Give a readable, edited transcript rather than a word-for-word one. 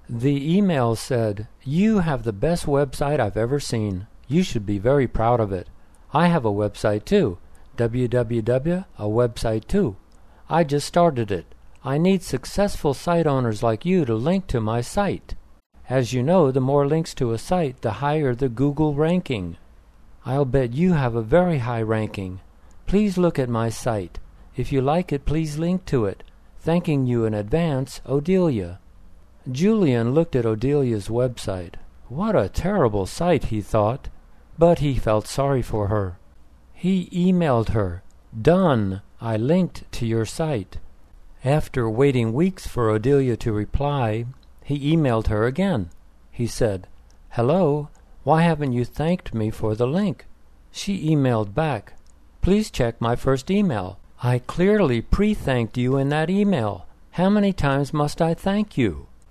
The email said, "You have the best website I've ever seen. You should be very proud of it. I have a website too. www, a website too. I just started it. I need successful site owners like you to link to my site. As you know, the more links to a site, the higher the Google ranking. I'll bet you have a very high ranking. Please look at my site. If you like it, please link to it. Thanking you in advance, Odelia." Julian looked at Odelia's website. What a terrible site, he thought, but he felt sorry for her. He emailed her, "Done. I linked to your site." After waiting weeks for Odelia to reply, he emailed her again. He said, "Hello, why haven't you thanked me for the link?" She emailed back, "Please check my first email. I clearly pre-thanked you in that email. How many times must I thank you?"